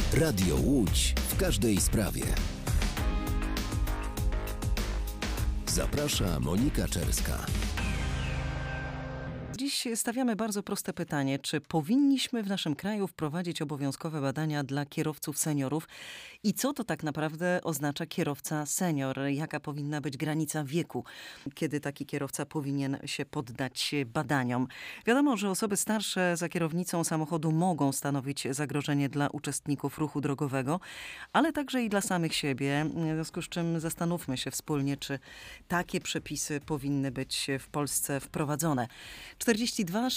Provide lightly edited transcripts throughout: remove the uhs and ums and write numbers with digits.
Radio Łódź w każdej sprawie. Zaprasza Monika Czerska. Dziś stawiamy bardzo proste pytanie, czy powinniśmy w naszym kraju wprowadzić obowiązkowe badania dla kierowców seniorów i co to tak naprawdę oznacza kierowca senior? Jaka powinna być granica wieku, kiedy taki kierowca powinien się poddać badaniom? Wiadomo, że osoby starsze za kierownicą samochodu mogą stanowić zagrożenie dla uczestników ruchu drogowego, ale także i dla samych siebie. W związku z czym zastanówmy się wspólnie, czy takie przepisy powinny być w Polsce wprowadzone. 42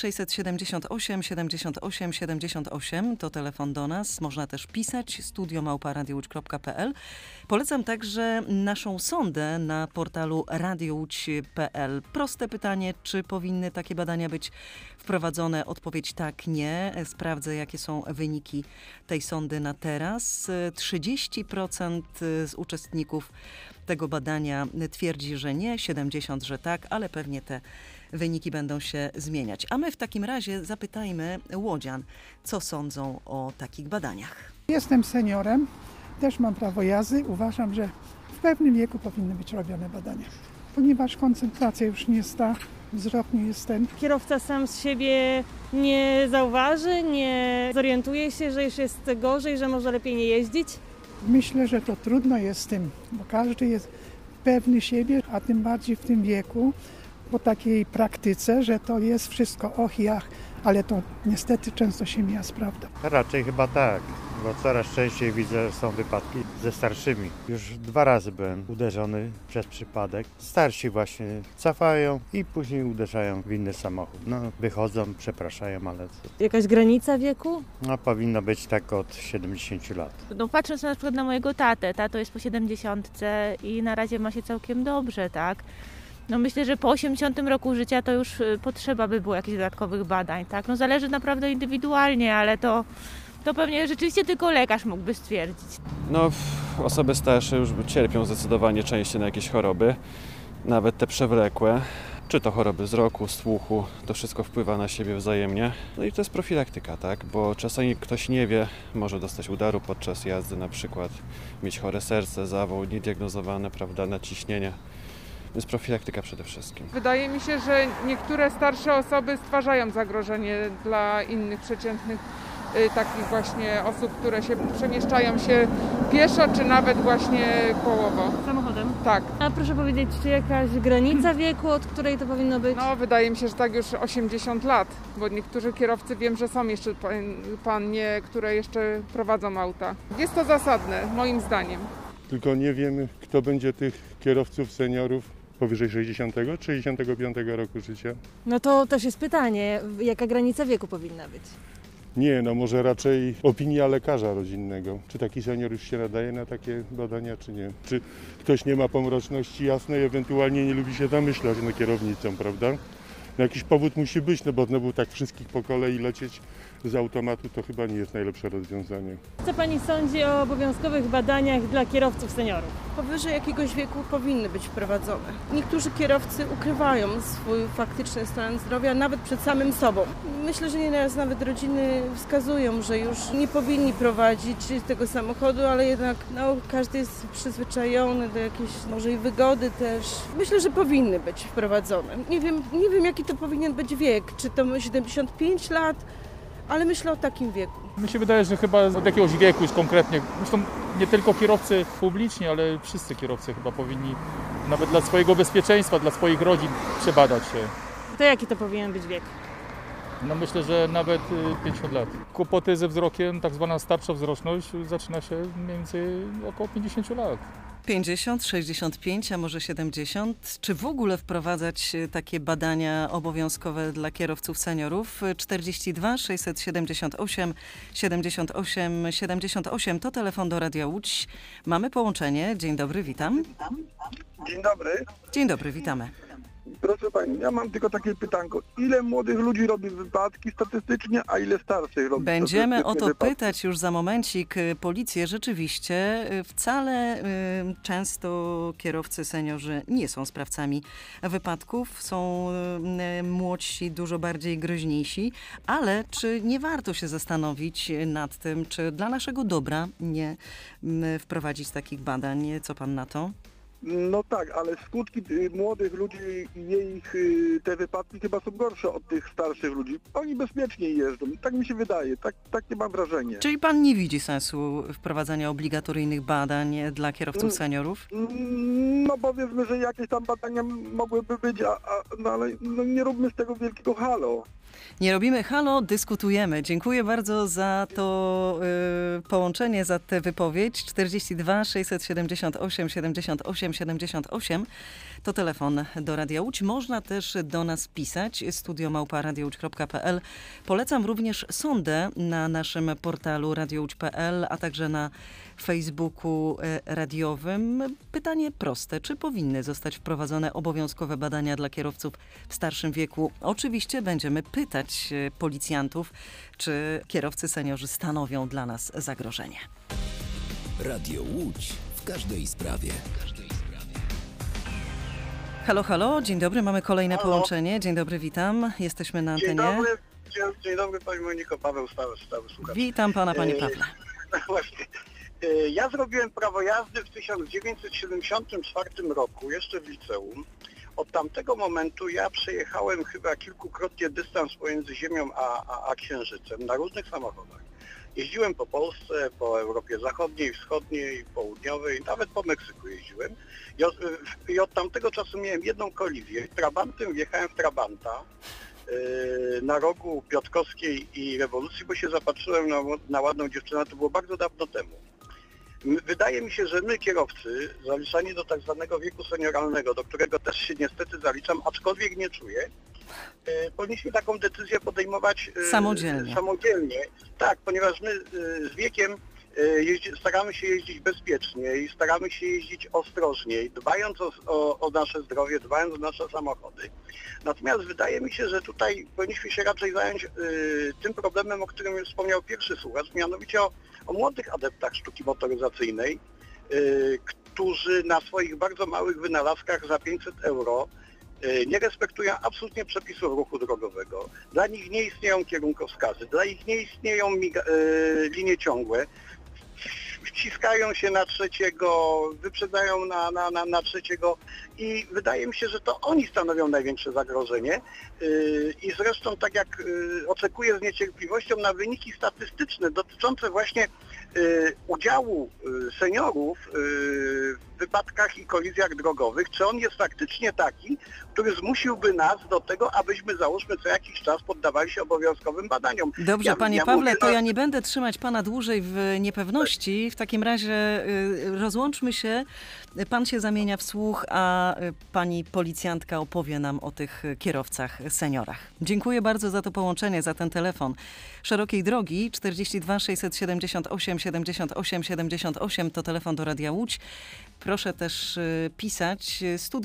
678 78 78 to telefon do nas. Można też pisać studio@radiołódź.pl. Polecam także naszą sondę na portalu radiołódź.pl. Proste pytanie, czy powinny takie badania być wprowadzone? Odpowiedź tak, nie. Sprawdzę, jakie są wyniki tej sondy na teraz. 30% z uczestników tego badania twierdzi, że nie, 70%, że tak, ale pewnie te wyniki będą się zmieniać. A my w takim razie zapytajmy łodzian, co sądzą o takich badaniach. Jestem seniorem, też mam prawo jazdy. Uważam, że w pewnym wieku powinny być robione badania, ponieważ koncentracja już nie jest ta, wzrok nie jest ten. Kierowca sam z siebie nie zauważy, nie zorientuje się, że już jest gorzej, że może lepiej nie jeździć. Myślę, że to trudno jest z tym, bo każdy jest pewny siebie, a tym bardziej w tym wieku, po takiej praktyce, że to jest wszystko och i ach, ale to niestety często się mija z prawdą. Raczej chyba tak, bo coraz częściej widzę, że są wypadki ze starszymi. Już 2 razy byłem uderzony przez przypadek. Starsi właśnie cofają i później uderzają w inny samochód. No, wychodzą, przepraszają, ale Jakaś granica wieku? no, powinno być tak od 70 lat. No patrząc na przykład na mojego tatę, tato jest po 70 i na razie ma się całkiem dobrze, tak? No myślę, że po 80 roku życia to już potrzeba by było jakichś dodatkowych badań, tak? No zależy naprawdę indywidualnie, ale to pewnie rzeczywiście tylko lekarz mógłby stwierdzić. No osoby starsze już cierpią zdecydowanie częściej na jakieś choroby, nawet te przewlekłe. Czy to choroby wzroku, słuchu, to wszystko wpływa na siebie wzajemnie. No i to jest profilaktyka, tak? Bo czasami ktoś nie wie, może dostać udaru podczas jazdy na przykład, mieć chore serce, zawał niediagnozowane, prawda, nadciśnienie. Więc profilaktyka przede wszystkim. Wydaje mi się, że niektóre starsze osoby stwarzają zagrożenie dla innych przeciętnych takich właśnie osób, które się przemieszczają się pieszo, czy nawet właśnie kołowo. Samochodem? Tak. A proszę powiedzieć, czy jakaś granica wieku, od której to powinno być? No wydaje mi się, że tak już 80 lat, bo niektórzy kierowcy wiem, że są jeszcze panie, które jeszcze prowadzą auta. Jest to zasadne, moim zdaniem. Tylko nie wiemy, kto będzie tych kierowców seniorów powyżej 60 czy 65 roku życia. No to też jest pytanie, jaka granica wieku powinna być? Nie, no może raczej opinia lekarza rodzinnego. Czy taki senior już się nadaje na takie badania, czy nie? Czy ktoś nie ma pomroczności jasnej, ewentualnie nie lubi się zamyślać nad kierownicą, prawda? No jakiś powód musi być, no bo znowu tak wszystkich po kolei lecieć z automatu to chyba nie jest najlepsze rozwiązanie. Co pani sądzi o obowiązkowych badaniach dla kierowców seniorów? Powyżej jakiegoś wieku powinny być wprowadzone. Niektórzy kierowcy ukrywają swój faktyczny stan zdrowia nawet przed samym sobą. Myślę, że nieraz nawet rodziny wskazują, że już nie powinni prowadzić tego samochodu, ale jednak każdy jest przyzwyczajony do jakiejś może i wygody też. Myślę, że powinny być wprowadzone. Nie wiem jaki to powinien być wiek, czy to 75 lat, ale myślę o takim wieku. Mi się wydaje, że chyba od jakiegoś wieku już konkretnie, zresztą nie tylko kierowcy publiczni, ale wszyscy kierowcy chyba powinni nawet dla swojego bezpieczeństwa, dla swoich rodzin przebadać się. To jaki to powinien być wiek? No myślę, że nawet 50 lat. Kłopoty ze wzrokiem, tak zwana starsza wzroczność zaczyna się mniej więcej około 50 lat. 50, 65, a może 70. Czy w ogóle wprowadzać takie badania obowiązkowe dla kierowców seniorów? 42 678 78 78 to telefon do Radia Łódź. Mamy połączenie. Dzień dobry, witam. Dzień dobry. Dzień dobry, witamy. Proszę Pani, ja mam tylko takie pytanko. Ile młodych ludzi robi wypadki statystycznie, a ile starszych robi Będziemy o to wypadki? pytać już za momencik policję. Rzeczywiście wcale często kierowcy seniorzy nie są sprawcami wypadków. Są młodsi, dużo bardziej groźniejsi. Ale czy nie warto się zastanowić nad tym, czy dla naszego dobra nie wprowadzić takich badań? Co pan na to? No tak, ale skutki młodych ludzi i ich te wypadki chyba są gorsze od tych starszych ludzi. Oni bezpieczniej jeżdżą, tak mi się wydaje, takie mam wrażenie. Czyli pan nie widzi sensu wprowadzania obligatoryjnych badań dla kierowców seniorów? No powiedzmy, że jakieś tam badania mogłyby być, ale nie róbmy z tego wielkiego halo. Nie robimy halo, dyskutujemy. Dziękuję bardzo za to połączenie, za tę wypowiedź. 42 678 78 78 to telefon do Radia Łódź. Można też do nas pisać, studio@radiołódź.pl. Polecam również sondę na naszym portalu radiołódź.pl, a także na Facebooku radiowym. Pytanie proste. Czy powinny zostać wprowadzone obowiązkowe badania dla kierowców w starszym wieku? Oczywiście będziemy pytać policjantów, czy kierowcy seniorzy stanowią dla nas zagrożenie. Radio Łódź w każdej sprawie. Halo, halo, dzień dobry, mamy kolejne połączenie. Dzień dobry, witam. Jesteśmy na antenie. Dzień dobry Pani Moniko, Paweł, stały słuchacz. Witam pana, panie Pawle. Właśnie. Ja zrobiłem prawo jazdy w 1974 roku, jeszcze w liceum. Od tamtego momentu ja przejechałem chyba kilkukrotnie dystans pomiędzy Ziemią a Księżycem na różnych samochodach. Jeździłem po Polsce, po Europie Zachodniej, Wschodniej, Południowej, nawet po Meksyku jeździłem. I od tamtego czasu miałem jedną kolizję. Trabantem wjechałem w Trabanta na rogu Piotrkowskiej i Rewolucji, bo się zapatrzyłem na ładną dziewczynę, to było bardzo dawno temu. Wydaje mi się, że my kierowcy, zaliczani do tak zwanego wieku senioralnego, do którego też się niestety zaliczam, aczkolwiek nie czuję, powinniśmy taką decyzję podejmować samodzielnie. Tak, ponieważ my z wiekiem staramy się jeździć bezpieczniej, staramy się jeździć ostrożniej, dbając o nasze zdrowie, dbając o nasze samochody. Natomiast wydaje mi się, że tutaj powinniśmy się raczej zająć tym problemem, o którym wspomniał pierwszy słuchacz, mianowicie o młodych adeptach sztuki motoryzacyjnej, którzy na swoich bardzo małych wynalazkach za 500 euro nie respektują absolutnie przepisów ruchu drogowego. Dla nich nie istnieją kierunkowskazy, dla nich nie istnieją linie ciągłe. Wciskają się na trzeciego, wyprzedzają na trzeciego i wydaje mi się, że to oni stanowią największe zagrożenie i zresztą tak jak oczekuję z niecierpliwością na wyniki statystyczne dotyczące właśnie udziału seniorów w wypadkach i kolizjach drogowych, czy on jest faktycznie taki, który zmusiłby nas do tego, abyśmy załóżmy co jakiś czas poddawali się obowiązkowym badaniom. Dobrze, panie Pawle, to ja nie będę trzymać pana dłużej w niepewności. W takim razie rozłączmy się. Pan się zamienia w słuch, a pani policjantka opowie nam o tych kierowcach seniorach. Dziękuję bardzo za to połączenie, za ten telefon. Szerokiej drogi 42 678 78 78 to telefon do Radia Łódź. Proszę też pisać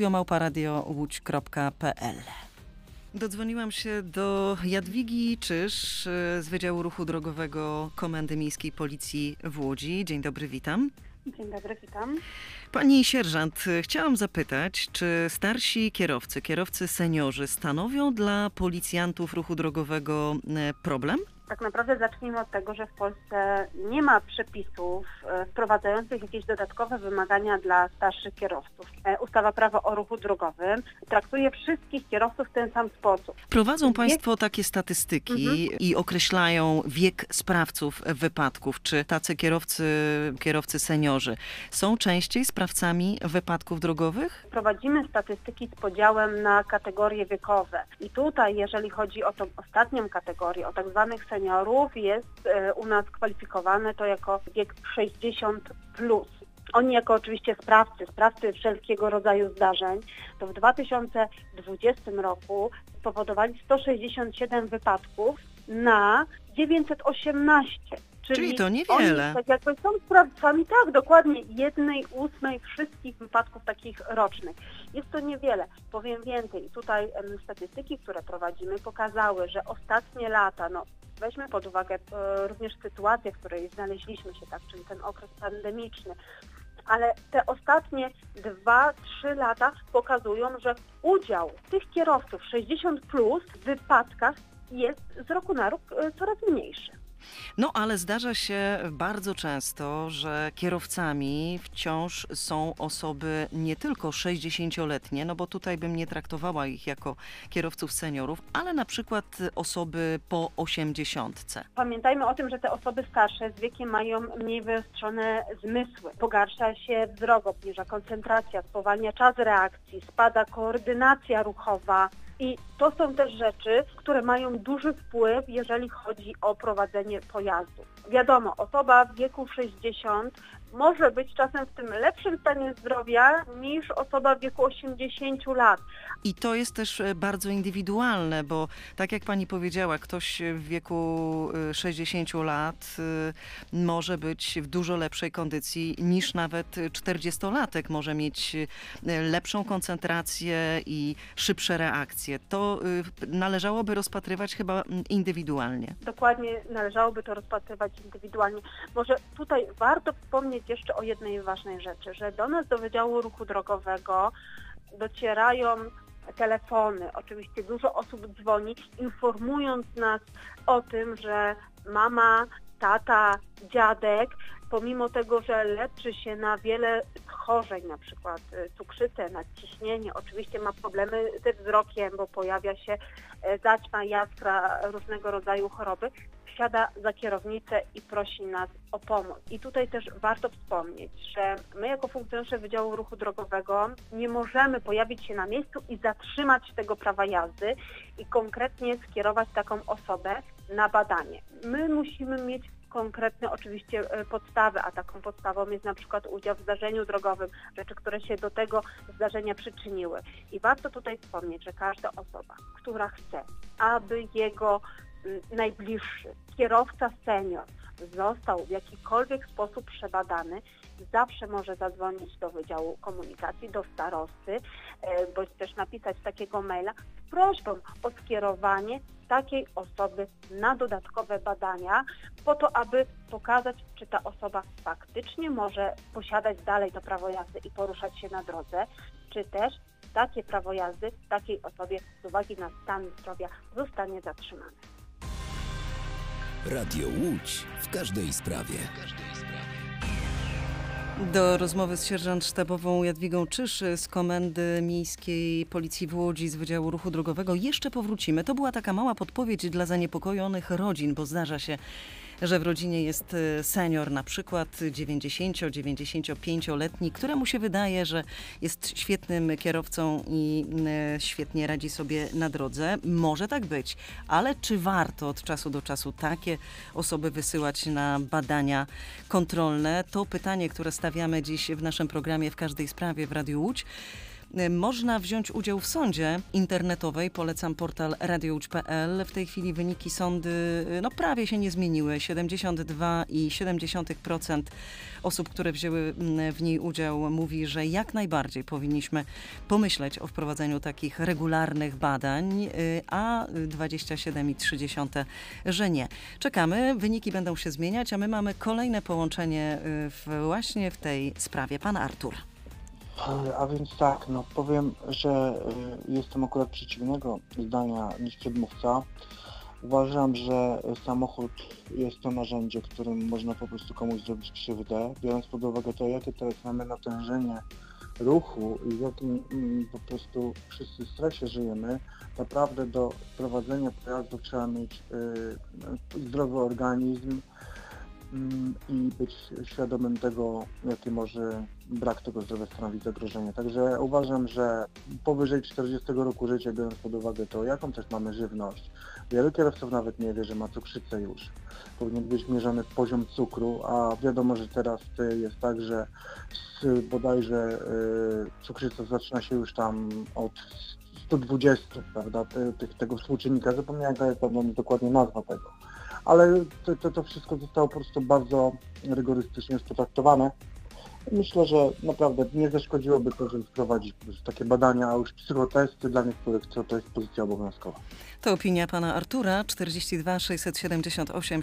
studio@radiołódź.pl. Dodzwoniłam się do Jadwigi Czyż z Wydziału Ruchu Drogowego Komendy Miejskiej Policji w Łodzi. Dzień dobry, witam. Dzień dobry, witam. Pani sierżant, chciałam zapytać, czy starsi kierowcy seniorzy stanowią dla policjantów ruchu drogowego problem? Tak naprawdę zacznijmy od tego, że w Polsce nie ma przepisów wprowadzających jakieś dodatkowe wymagania dla starszych kierowców. Ustawa Prawo o ruchu drogowym traktuje wszystkich kierowców w ten sam sposób. Prowadzą państwo takie statystyki i określają wiek sprawców wypadków. Czy tacy kierowcy seniorzy są częściej sprawcami wypadków drogowych? Prowadzimy statystyki z podziałem na kategorie wiekowe. I tutaj, jeżeli chodzi o tą ostatnią kategorię, o tak zwanych seniorów, jest u nas kwalifikowane to jako wiek 60+. Oni jako oczywiście sprawcy wszelkiego rodzaju zdarzeń, to w 2020 roku spowodowali 167 wypadków na 918. Czyli to niewiele. Oni tak jakby są sprawcami, tak, dokładnie 1/8 wszystkich wypadków takich rocznych. Jest to niewiele. Powiem więcej. Tutaj statystyki, które prowadzimy, pokazały, że ostatnie lata, weźmy pod uwagę również sytuację, w której znaleźliśmy się, tak, czyli ten okres pandemiczny, ale te ostatnie 2-3 lata pokazują, że udział tych kierowców 60+ w wypadkach jest z roku na rok coraz mniejszy. No ale zdarza się bardzo często, że kierowcami wciąż są osoby nie tylko 60-letnie, no bo tutaj bym nie traktowała ich jako kierowców seniorów, ale na przykład osoby po 80. Pamiętajmy o tym, że te osoby starsze z wiekiem mają mniej wyostrzone zmysły. Pogarsza się wzrok, obniża koncentracja, spowalnia czas reakcji, spada koordynacja ruchowa. I to są też rzeczy, które mają duży wpływ, jeżeli chodzi o prowadzenie pojazdu. Wiadomo, osoba w wieku 60 może być czasem w tym lepszym stanie zdrowia niż osoba w wieku 80 lat. I to jest też bardzo indywidualne, bo tak jak pani powiedziała, ktoś w wieku 60 lat może być w dużo lepszej kondycji niż nawet 40-latek. Może mieć lepszą koncentrację i szybsze reakcje. To należałoby rozpatrywać chyba indywidualnie. Dokładnie, należałoby to rozpatrywać indywidualnie. Może tutaj warto wspomnieć jeszcze o jednej ważnej rzeczy, że do nas, do Wydziału Ruchu Drogowego docierają telefony. Oczywiście dużo osób dzwoni, informując nas o tym, że mama, tata, dziadek, pomimo tego, że leczy się na wiele schorzeń, na przykład cukrzycę, nadciśnienie, oczywiście ma problemy ze wzrokiem, bo pojawia się zaćma, jaskra, różnego rodzaju choroby, wsiada za kierownicę i prosi nas o pomoc. I tutaj też warto wspomnieć, że my jako funkcjonariusze Wydziału Ruchu Drogowego nie możemy pojawić się na miejscu i zatrzymać tego prawa jazdy i konkretnie skierować taką osobę na badanie. My musimy mieć konkretne oczywiście podstawy, a taką podstawą jest na przykład udział w zdarzeniu drogowym, rzeczy, które się do tego zdarzenia przyczyniły. I warto tutaj wspomnieć, że każda osoba, która chce, aby jego najbliższy kierowca senior został w jakikolwiek sposób przebadany, zawsze może zadzwonić do Wydziału Komunikacji, do starosty, bądź też napisać takiego maila z prośbą o skierowanie takiej osoby na dodatkowe badania, po to, aby pokazać, czy ta osoba faktycznie może posiadać dalej to prawo jazdy i poruszać się na drodze, czy też takie prawo jazdy takiej osobie z uwagi na stan zdrowia zostanie zatrzymane. Radio Łódź w każdej sprawie. Do rozmowy z sierżant sztabową Jadwigą Czysz z Komendy Miejskiej Policji w Łodzi z Wydziału Ruchu Drogowego jeszcze powrócimy. To była taka mała podpowiedź dla zaniepokojonych rodzin, bo zdarza się, że w rodzinie jest senior, na przykład 90-95-letni, któremu się wydaje, że jest świetnym kierowcą i świetnie radzi sobie na drodze. Może tak być, ale czy warto od czasu do czasu takie osoby wysyłać na badania kontrolne? To pytanie, które stawiamy dziś w naszym programie W każdej sprawie w Radiu Łódź. Można wziąć udział w sądzie internetowej. Polecam portal radiołódź.pl. W tej chwili wyniki sądy prawie się nie zmieniły. 72,7% osób, które wzięły w niej udział, mówi, że jak najbardziej powinniśmy pomyśleć o wprowadzeniu takich regularnych badań, a 27,3%, że nie. Czekamy, wyniki będą się zmieniać, a my mamy kolejne połączenie właśnie w tej sprawie. Pan Artur. A więc tak, powiem, że jestem akurat przeciwnego zdania niż przedmówca. Uważam, że samochód jest to narzędzie, którym można po prostu komuś zrobić krzywdę, biorąc pod uwagę to, jakie teraz mamy natężenie ruchu i w jakim po prostu wszyscy stresie żyjemy. Naprawdę do prowadzenia pojazdu trzeba mieć zdrowy organizm i być świadomym tego, jaki może brak tego zdrowia stanowić zagrożenie. Także uważam, że powyżej 40 roku życia, biorąc pod uwagę to, jaką też mamy żywność, wielu kierowców nawet nie wie, że ma cukrzycę już. Powinien być mierzony poziom cukru, a wiadomo, że teraz jest tak, że bodajże cukrzyca zaczyna się już tam od 120, prawda, tego współczynnika. Zapomniałem, jaka jest dokładnie nazwa tego. ale to wszystko zostało po prostu bardzo rygorystycznie potraktowane. Myślę, że naprawdę nie zaszkodziłoby to, żeby wprowadzić po prostu takie badania, a już psychotesty dla niektórych, to jest pozycja obowiązkowa. To opinia pana Artura, 42 678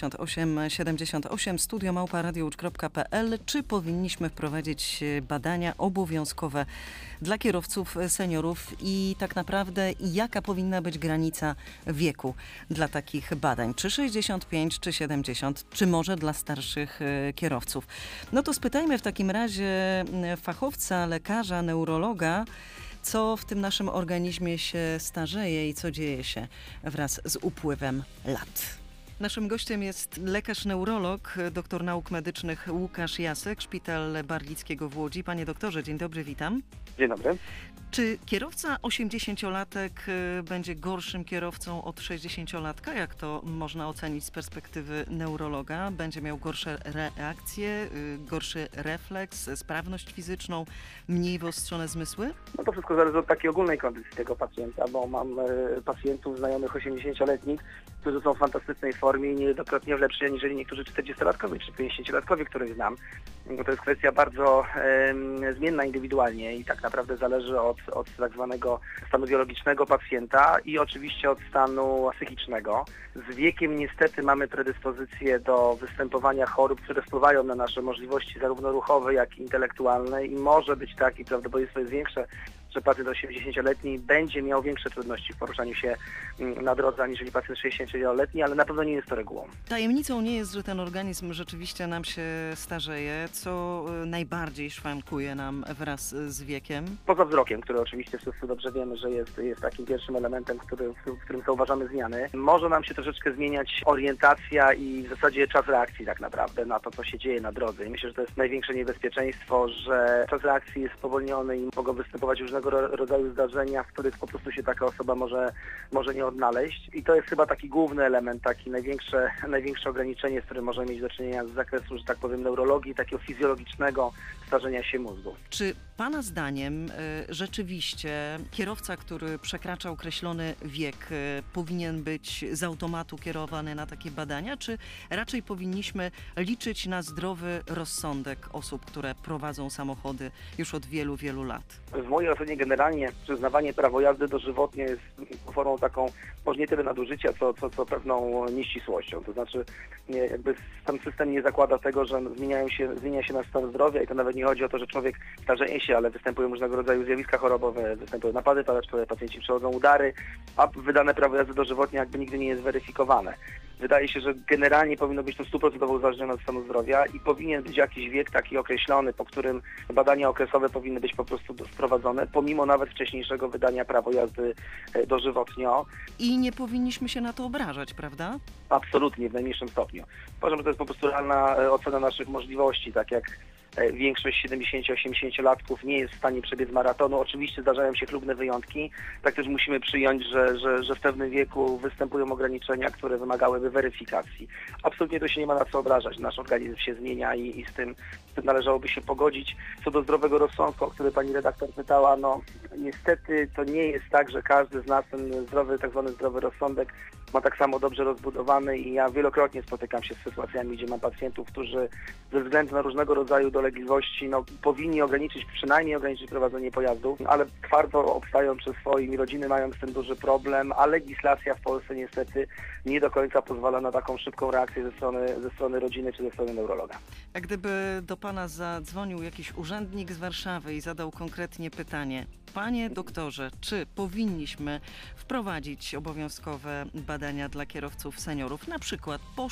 78 78, studio@radiowatch.pl. Czy powinniśmy wprowadzić badania obowiązkowe dla kierowców seniorów i tak naprawdę jaka powinna być granica wieku dla takich badań? Czy 65, czy 70, czy może dla starszych kierowców? No to spytajmy w takim razie fachowca, lekarza, neurologa, co w tym naszym organizmie się starzeje i co dzieje się wraz z upływem lat. Naszym gościem jest lekarz-neurolog, doktor nauk medycznych Łukasz Jasek, Szpital Barlickiego w Łodzi. Panie doktorze, dzień dobry, witam. Dzień dobry. Czy kierowca 80-latek będzie gorszym kierowcą od 60-latka? Jak to można ocenić z perspektywy neurologa? Będzie miał gorsze reakcje, gorszy refleks, sprawność fizyczną, mniej wyostrzone zmysły? No to wszystko zależy od takiej ogólnej kondycji tego pacjenta, bo mam pacjentów znajomych 80-letnich, którzy są w fantastycznej formie i niejednokrotnie lepsi aniżeli niektórzy 40-latkowie czy 50-latkowie, których znam. Bo to jest kwestia bardzo zmienna indywidualnie i tak naprawdę zależy od tak zwanego stanu biologicznego pacjenta i oczywiście od stanu psychicznego. Z wiekiem niestety mamy predyspozycję do występowania chorób, które wpływają na nasze możliwości zarówno ruchowe, jak i intelektualne i może być tak i prawdopodobieństwo jest większe, że pacjent 80-letni będzie miał większe trudności w poruszaniu się na drodze aniżeli pacjent 60-letni, ale na pewno nie jest to regułą. Tajemnicą nie jest, że ten organizm rzeczywiście nam się starzeje, co najbardziej szwankuje nam wraz z wiekiem. Poza wzrokiem, który oczywiście wszyscy dobrze wiemy, że jest takim pierwszym elementem, w którym zauważamy zmiany. Może nam się troszeczkę zmieniać orientacja i w zasadzie czas reakcji tak naprawdę na to, co się dzieje na drodze. I myślę, że to jest największe niebezpieczeństwo, że czas reakcji jest spowolniony i mogą występować różnego rodzaju zdarzenia, w których po prostu się taka osoba może nie odnaleźć. I to jest chyba taki główny element, taki największe ograniczenie, z którym możemy mieć do czynienia z zakresu, że tak powiem, neurologii, takiego fizjologicznego starzenia się mózgu. Czy pana zdaniem rzeczywiście kierowca, który przekracza określony wiek, powinien być z automatu kierowany na takie badania, czy raczej powinniśmy liczyć na zdrowy rozsądek osób, które prowadzą samochody już od wielu, wielu lat? W mojej ocenie generalnie przyznawanie prawa jazdy dożywotnie jest formą taką, może nie tyle nadużycia, co pewną nieścisłością. To znaczy jakby sam system nie zakłada tego, że zmienia się nasz stan zdrowia i to nawet nie chodzi o to, że człowiek starzeje się, ale występują różnego rodzaju zjawiska chorobowe, występują napady paleczkowe, pacjenci przechodzą udary, a wydane prawo jazdy dożywotnie jakby nigdy nie jest weryfikowane. Wydaje się, że generalnie powinno być to 100% uzależnione od stanu zdrowia i powinien być jakiś wiek taki określony, po którym badania okresowe powinny być po prostu wprowadzone, pomimo nawet wcześniejszego wydania prawa jazdy dożywotnio. I nie powinniśmy się na to obrażać, prawda? Absolutnie, w najmniejszym stopniu. Uważam, że to jest po prostu realna ocena naszych możliwości, tak jak większość 70-80-latków nie jest w stanie przebiec maratonu. Oczywiście zdarzają się chlubne wyjątki. Tak też musimy przyjąć, że w pewnym wieku występują ograniczenia, które wymagałyby weryfikacji. Absolutnie to się nie ma na co obrażać. Nasz organizm się zmienia i z tym należałoby się pogodzić. Co do zdrowego rozsądku, o który pani redaktor pytała, no niestety to nie jest tak, że każdy z nas ten tak zwany zdrowy rozsądek ma tak samo dobrze rozbudowany i ja wielokrotnie spotykam się z sytuacjami, gdzie mam pacjentów, którzy ze względu na różnego rodzaju dolegliwości powinni przynajmniej ograniczyć prowadzenie pojazdów, ale twardo obstają przy swoim i rodziny mają z tym duży problem, a legislacja w Polsce niestety nie do końca pozwala na taką szybką reakcję ze strony rodziny czy ze strony neurologa. A gdyby do pana zadzwonił jakiś urzędnik z Warszawy i zadał konkretnie pytanie: panie doktorze, czy powinniśmy wprowadzić obowiązkowe badania dla kierowców seniorów, na przykład po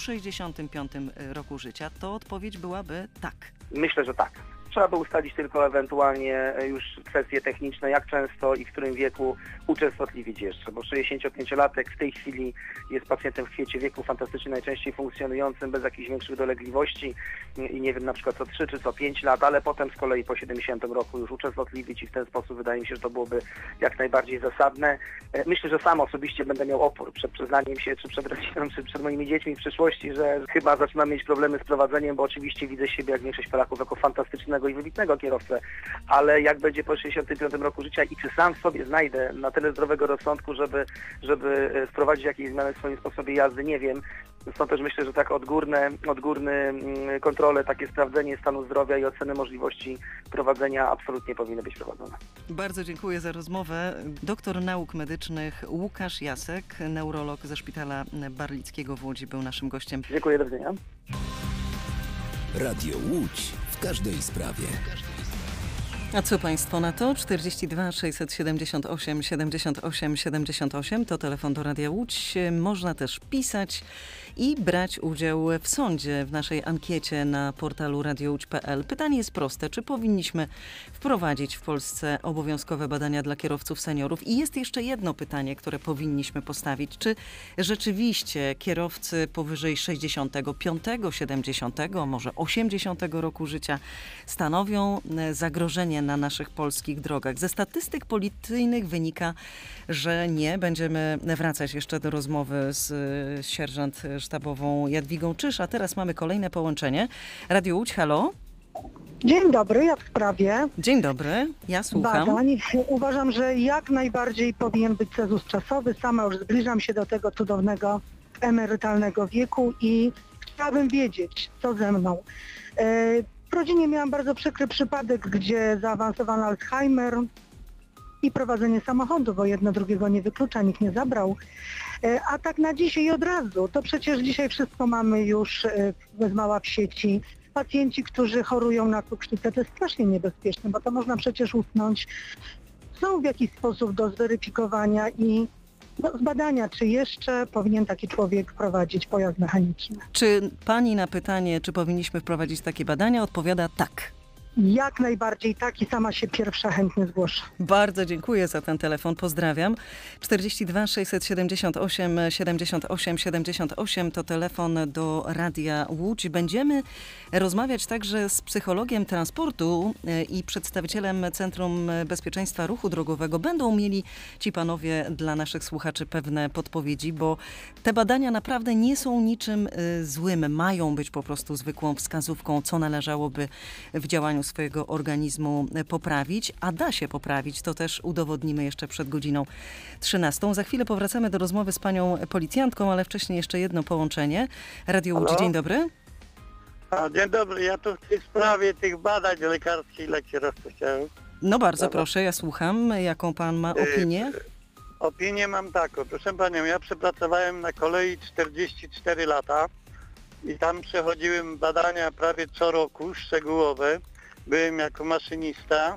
65 roku życia, to odpowiedź byłaby tak. Myślę, że tak. Trzeba by ustalić tylko ewentualnie już kwestie techniczne, jak często i w którym wieku uczęstotliwić jeszcze, bo 65-latek w tej chwili jest pacjentem w kwiecie wieku fantastycznie najczęściej funkcjonującym, bez jakichś większych dolegliwości i nie wiem, na przykład co 3 czy co 5 lat, ale potem z kolei po 70 roku już uczęstotliwić i w ten sposób wydaje mi się, że to byłoby jak najbardziej zasadne. Myślę, że sam osobiście będę miał opór przed przyznaniem się, czy przed rodziną, czy przed moimi dziećmi w przyszłości, że chyba zaczynam mieć problemy z prowadzeniem, bo oczywiście widzę siebie jak większość Polaków jako fantastycznego doświadczonego i wybitnego kierowcę, ale jak będzie po 65 roku życia i czy sam w sobie znajdę na tyle zdrowego rozsądku, żeby wprowadzić jakieś zmiany w swoim sposobie jazdy, nie wiem. Stąd też myślę, że tak odgórne kontrole, takie sprawdzenie stanu zdrowia i oceny możliwości prowadzenia absolutnie powinny być prowadzone. Bardzo dziękuję za rozmowę. Doktor nauk medycznych Łukasz Jasek, neurolog ze Szpitala Barlickiego w Łodzi, był naszym gościem. Dziękuję, do widzenia. Radio Łódź w każdej sprawie. A co Państwo na to? 42 678 78 78 to telefon do Radia Łódź. Można też pisać i brać udział w sądzie w naszej ankiecie na portalu radiołódź.pl. Pytanie jest proste. Czy powinniśmy wprowadzić w Polsce obowiązkowe badania dla kierowców seniorów? I jest jeszcze jedno pytanie, które powinniśmy postawić. Czy rzeczywiście kierowcy powyżej 65, 70, może 80 roku życia stanowią zagrożenie na naszych polskich drogach? Ze statystyk policyjnych wynika, że nie. Będziemy wracać jeszcze do rozmowy z sierżant sztabową Jadwigą Czysz, a teraz mamy kolejne połączenie. Radio Łódź, halo? Dzień dobry, ja w sprawie Dzień dobry, ja słucham. badań uważam, że jak najbardziej powinien być cezus czasowy. Sama już zbliżam się do tego cudownego emerytalnego wieku i chciałabym wiedzieć, co ze mną. W rodzinie miałam bardzo przykry przypadek, gdzie zaawansowano Alzheimer i prowadzenie samochodu, bo jedno drugiego nie wyklucza, nikt nie zabrał. A tak na dzisiaj od razu, to przecież dzisiaj wszystko mamy już bez mała w sieci. Pacjenci, którzy chorują na cukrzycę, to jest strasznie niebezpieczne, bo to można przecież usnąć. Są w jakiś sposób do zweryfikowania i zbadania, czy jeszcze powinien taki człowiek prowadzić pojazd mechaniczny. Czy pani na pytanie, czy powinniśmy wprowadzić takie badania, odpowiada tak? Jak najbardziej tak i sama się pierwsza chętnie zgłoszę. Bardzo dziękuję za ten telefon. Pozdrawiam. 42 678 78 78 to telefon do Radia Łódź. Będziemy rozmawiać także z psychologiem transportu i przedstawicielem Centrum Bezpieczeństwa Ruchu Drogowego. Będą mieli ci panowie dla naszych słuchaczy pewne podpowiedzi, bo te badania naprawdę nie są niczym złym. Mają być po prostu zwykłą wskazówką, co należałoby w działaniu swojego organizmu poprawić, a da się poprawić. To też udowodnimy jeszcze przed godziną 13. Za chwilę powracamy do rozmowy z panią policjantką, ale wcześniej jeszcze jedno połączenie. Radio Łódź, dzień dobry. Dzień dobry, ja tu w tej sprawie tych badań lekarskich dla kierowców chciałem. No bardzo proszę, ja słucham. Jaką pan ma opinię? Opinię mam taką. Proszę panią, ja przepracowałem na kolei 44 lata i tam przechodziłem badania prawie co roku, szczegółowe. Byłem jako maszynista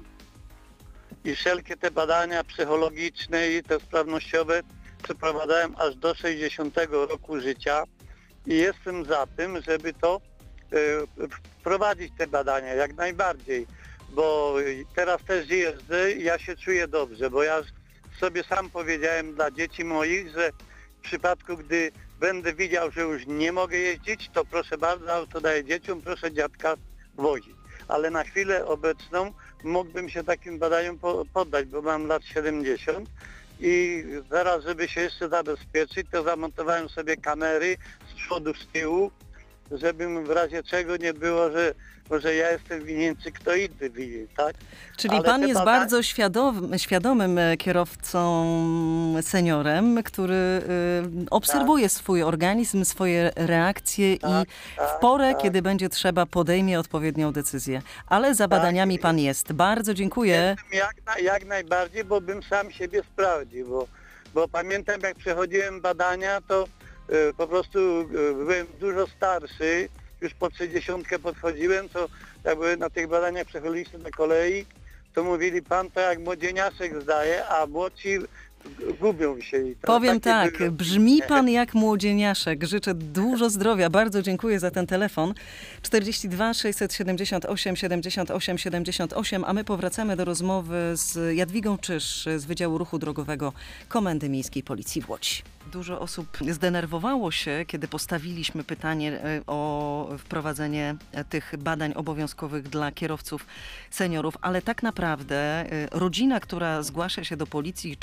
i wszelkie te badania psychologiczne i te sprawnościowe przeprowadzałem aż do 60 roku życia i jestem za tym, żeby to wprowadzić te badania jak najbardziej, bo teraz też jeżdżę i ja się czuję dobrze, bo ja sobie sam powiedziałem dla dzieci moich, że w przypadku, gdy będę widział, że już nie mogę jeździć, to proszę bardzo, auto daję dzieciom, proszę dziadka wozić. Ale na chwilę obecną mógłbym się takim badaniom poddać, bo mam lat 70 i zaraz, żeby się jeszcze zabezpieczyć, to zamontowałem sobie kamery z przodu, z tyłu, żebym w razie czego nie było, że ja jestem winien, czy kto inny winien, tak? Czyli ale pan jest bardzo świadomym kierowcą, seniorem, który obserwuje swój organizm, swoje reakcje i w porę, kiedy będzie trzeba, podejmie odpowiednią decyzję. Ale za badaniami pan jest. Bardzo dziękuję. Jak najbardziej, bo bym sam siebie sprawdził, bo pamiętam, jak przechodziłem badania, to po prostu byłem dużo starszy, już pod 60 podchodziłem, to jak byłem na tych badaniach, przechodziliśmy na kolei, to mówili, pan to jak młodzieniaszek zdaje, a młodsi gubią się. I powiem tak, brzmi pan jak młodzieniaszek. Życzę dużo zdrowia. Bardzo dziękuję za ten telefon. 42 678 78 78, a my powracamy do rozmowy z Jadwigą Czysz z Wydziału Ruchu Drogowego Komendy Miejskiej Policji w Łodzi. Dużo osób zdenerwowało się, kiedy postawiliśmy pytanie o wprowadzenie tych badań obowiązkowych dla kierowców seniorów, ale tak naprawdę rodzina, która zgłasza się do policji czy do starostwa,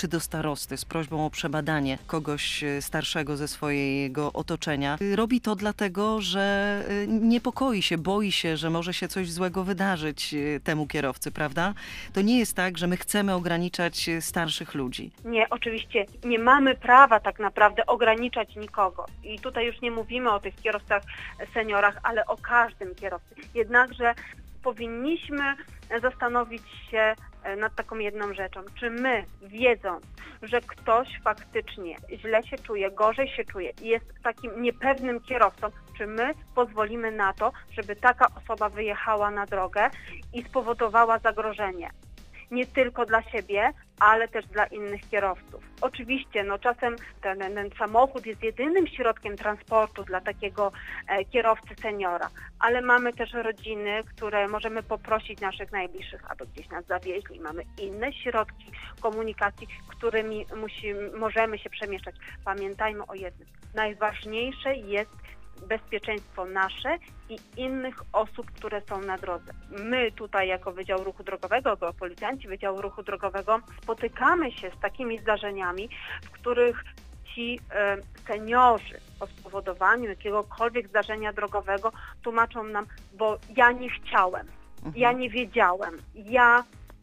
prosty z prośbą o przebadanie kogoś starszego ze swojego otoczenia, robi to dlatego, że niepokoi się, boi się, że może się coś złego wydarzyć temu kierowcy, prawda? To nie jest tak, że my chcemy ograniczać starszych ludzi. Nie, oczywiście nie mamy prawa tak naprawdę ograniczać nikogo. I tutaj już nie mówimy o tych kierowcach seniorach, ale o każdym kierowcy. Jednakże powinniśmy zastanowić się nad taką jedną rzeczą. Czy my, wiedząc, że ktoś faktycznie źle się czuje, gorzej się czuje i jest takim niepewnym kierowcą, czy my pozwolimy na to, żeby taka osoba wyjechała na drogę i spowodowała zagrożenie? Nie tylko dla siebie, ale też dla innych kierowców. Oczywiście, czasem ten samochód jest jedynym środkiem transportu dla takiego kierowcy seniora, ale mamy też rodziny, które możemy poprosić naszych najbliższych, aby gdzieś nas zawieźli. Mamy inne środki komunikacji, którymi możemy się przemieszczać. Pamiętajmy o jednym. Najważniejsze jest bezpieczeństwo nasze i innych osób, które są na drodze. My tutaj jako Wydział Ruchu Drogowego, jako policjanci Wydziału Ruchu Drogowego spotykamy się z takimi zdarzeniami, w których ci seniorzy o spowodowaniu jakiegokolwiek zdarzenia drogowego tłumaczą nam, bo ja nie chciałem, ja nie wiedziałem, ja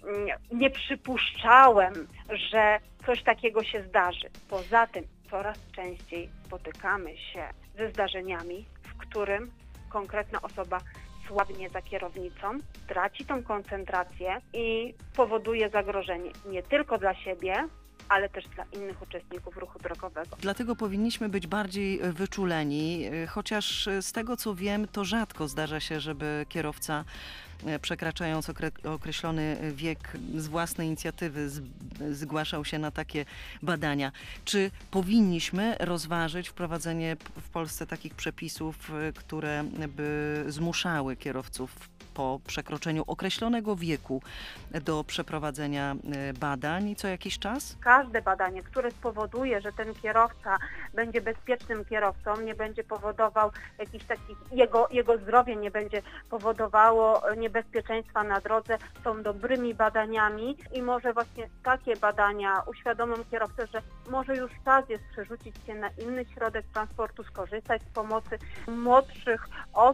nie przypuszczałem, że coś takiego się zdarzy. Poza tym coraz częściej spotykamy się ze zdarzeniami, w którym konkretna osoba słabnie za kierownicą, traci tą koncentrację i powoduje zagrożenie nie tylko dla siebie, ale też dla innych uczestników ruchu drogowego. Dlatego powinniśmy być bardziej wyczuleni, chociaż z tego co wiem, to rzadko zdarza się, żeby kierowca przekraczając określony wiek z własnej inicjatywy zgłaszał się na takie badania. Czy powinniśmy rozważyć wprowadzenie w Polsce takich przepisów, które by zmuszały kierowców po przekroczeniu określonego wieku do przeprowadzenia badań co jakiś czas? Każde badanie, które spowoduje, że ten kierowca będzie bezpiecznym kierowcą, nie będzie powodował jakichś takich, jego zdrowie nie będzie powodowało niebezpieczeństwa na drodze, są dobrymi badaniami i może właśnie takie badania uświadomią kierowcę, że może już czas jest przerzucić się na inny środek transportu, skorzystać z pomocy młodszych